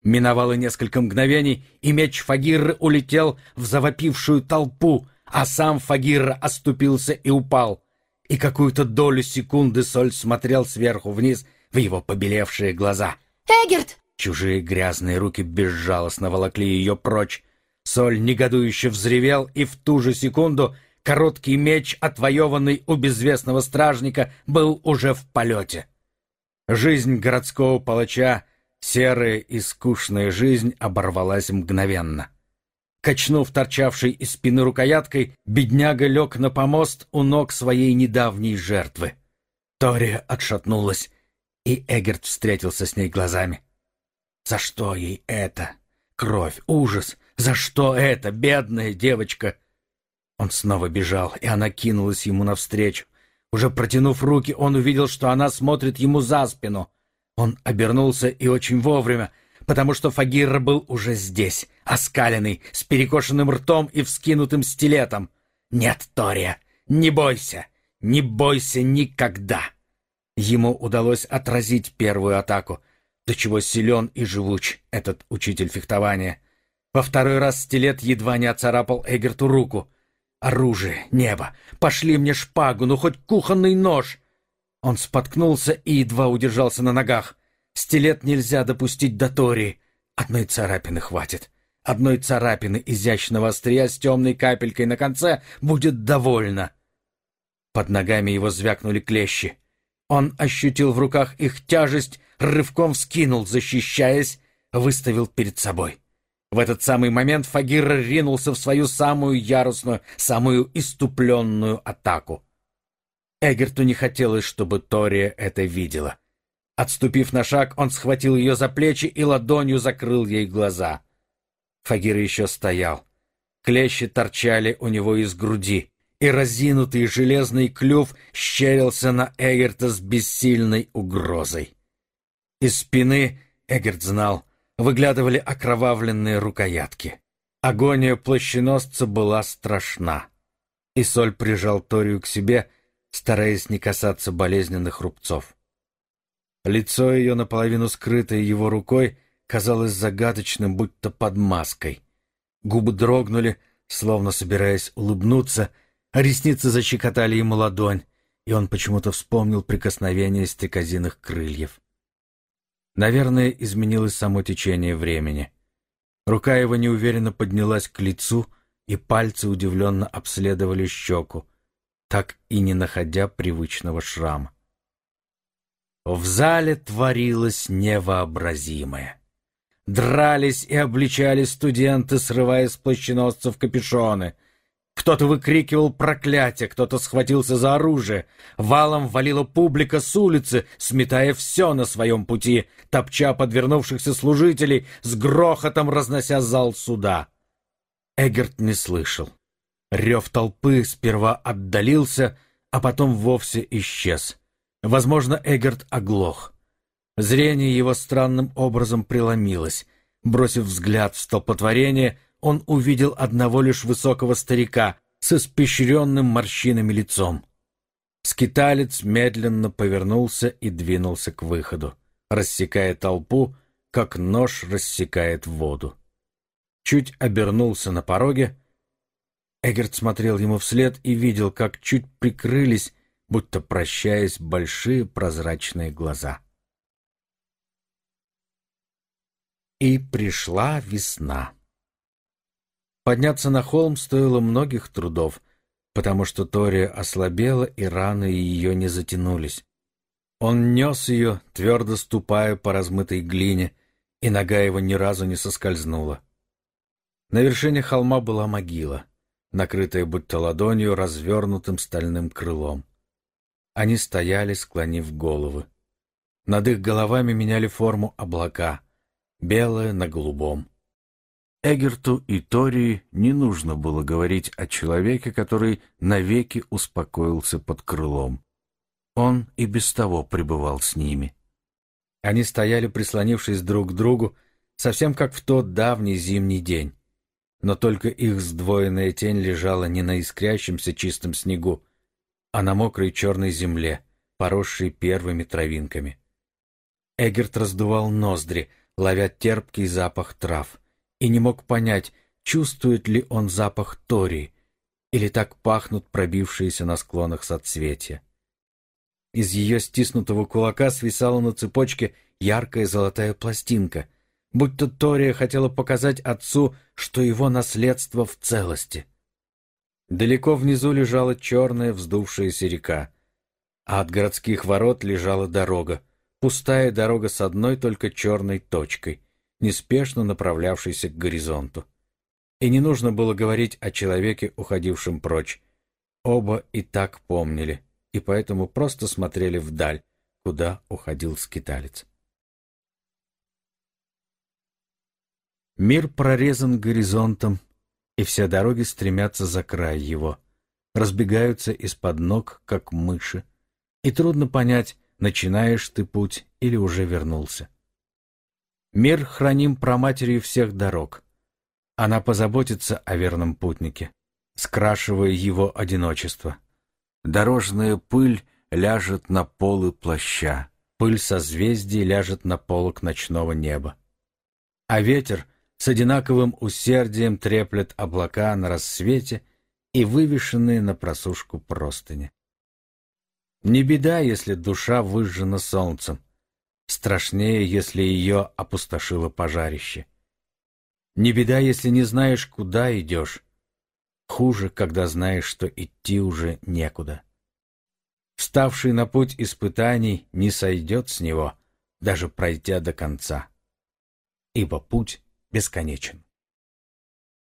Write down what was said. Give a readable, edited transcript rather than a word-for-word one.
Миновало несколько мгновений, и меч Фагирры улетел в завопившую толпу, а сам Фагирра оступился и упал. И какую-то долю секунды Соль смотрел сверху вниз в его побелевшие глаза. «Эгерт!» Чужие грязные руки безжалостно волокли ее прочь. Соль негодующе взревел, и в ту же секунду короткий меч, отвоеванный у безвестного стражника, был уже в полете. Жизнь городского палача, серая и скучная жизнь, оборвалась мгновенно. Качнув торчавшей из спины рукояткой, бедняга лег на помост у ног своей недавней жертвы. Тория отшатнулась, и Эгерт встретился с ней глазами. За что ей это? Кровь, ужас! За что это, бедная девочка? Он снова бежал, и она кинулась ему навстречу. Уже протянув руки, он увидел, что она смотрит ему за спину. Он обернулся и очень вовремя, потому что Фагирра был уже здесь, оскаленный, с перекошенным ртом и вскинутым стилетом. «Нет, Тория, не бойся, не бойся никогда!» Ему удалось отразить первую атаку, до чего силен и живуч этот учитель фехтования. Во второй раз стилет едва не оцарапал Эгерту руку. «Оружие, небо! Пошли мне шпагу, ну хоть кухонный нож!» Он споткнулся и едва удержался на ногах. Стилет нельзя допустить до Тории. Одной царапины хватит. Одной царапины изящного острия с темной капелькой на конце будет довольно. Под ногами его звякнули клещи. Он ощутил в руках их тяжесть, рывком вскинул, защищаясь, выставил перед собой. В этот самый момент Фагирра ринулся в свою самую яростную, самую иступленную атаку. Эгерту не хотелось, чтобы Тория это видела. Отступив на шаг, он схватил ее за плечи и ладонью закрыл ей глаза. Фагир еще стоял. Клещи торчали у него из груди, и разинутый железный клюв щерился на Эгерта с бессильной угрозой. Из спины, Эгерт знал, выглядывали окровавленные рукоятки. Агония плащеносца была страшна. И Соль прижал Торию к себе, стараясь не касаться болезненных рубцов. Лицо ее, наполовину скрытое его рукой, казалось загадочным, будто под маской. Губы дрогнули, словно собираясь улыбнуться, а ресницы защекотали ему ладонь, и он почему-то вспомнил прикосновение стрекозиных крыльев. Наверное, изменилось само течение времени. Рука его неуверенно поднялась к лицу, и пальцы удивленно обследовали щеку, так и не находя привычного шрама. В зале творилось невообразимое. Дрались и обличали студенты, срывая с плащеносцев капюшоны. Кто-то выкрикивал проклятия, кто-то схватился за оружие. Валом валила публика с улицы, сметая все на своем пути, топча подвернувшихся служителей, с грохотом разнося зал суда. Эгерт не слышал. Рев толпы сперва отдалился, а потом вовсе исчез. Возможно, Эгерт оглох. Зрение его странным образом преломилось. Бросив взгляд в столпотворение, он увидел одного лишь высокого старика с испещренным морщинами лицом. Скиталец медленно повернулся и двинулся к выходу, рассекая толпу, как нож рассекает воду. Чуть обернулся на пороге. Эгерт смотрел ему вслед и видел, как чуть прикрылись, будто прощаясь, большие прозрачные глаза. И пришла весна. Подняться на холм стоило многих трудов, потому что Тория ослабела, и раны ее не затянулись. Он нес ее, твердо ступая по размытой глине, и нога его ни разу не соскользнула. На вершине холма была могила, накрытая будто ладонью развернутым стальным крылом. Они стояли, склонив головы. Над их головами меняли форму облака, белое на голубом. Эгерту и Тории не нужно было говорить о человеке, который навеки успокоился под крылом. Он и без того пребывал с ними. Они стояли, прислонившись друг к другу, совсем как в тот давний зимний день. Но только их сдвоенная тень лежала не на искрящемся чистом снегу, а на мокрой черной земле, поросшей первыми травинками. Эгерт раздувал ноздри, ловя терпкий запах трав, и не мог понять, чувствует ли он запах тории, или так пахнут пробившиеся на склонах соцветия. Из ее стиснутого кулака свисала на цепочке яркая золотая пластинка, будто Тория хотела показать отцу, что его наследство в целости. Далеко внизу лежала черная вздувшаяся река, а от городских ворот лежала дорога, пустая дорога с одной только черной точкой, неспешно направлявшейся к горизонту. И не нужно было говорить о человеке, уходившем прочь. Оба и так помнили, и поэтому просто смотрели вдаль, куда уходил скиталец. Мир прорезан горизонтом, и все дороги стремятся за край его, разбегаются из-под ног, как мыши, и трудно понять, начинаешь ты путь или уже вернулся. Мир храним праматерью всех дорог. Она позаботится о верном путнике, скрашивая его одиночество. Дорожная пыль ляжет на полы плаща, пыль созвездий ляжет на полог ночного неба. А ветер с одинаковым усердием треплет облака на рассвете и вывешенные на просушку простыни. Не беда, если душа выжжена солнцем, страшнее, если ее опустошило пожарище. Не беда, если не знаешь, куда идешь. Хуже, когда знаешь, что идти уже некуда. Вставший на путь испытаний не сойдет с него, даже пройдя до конца. Ибо путь бесконечен.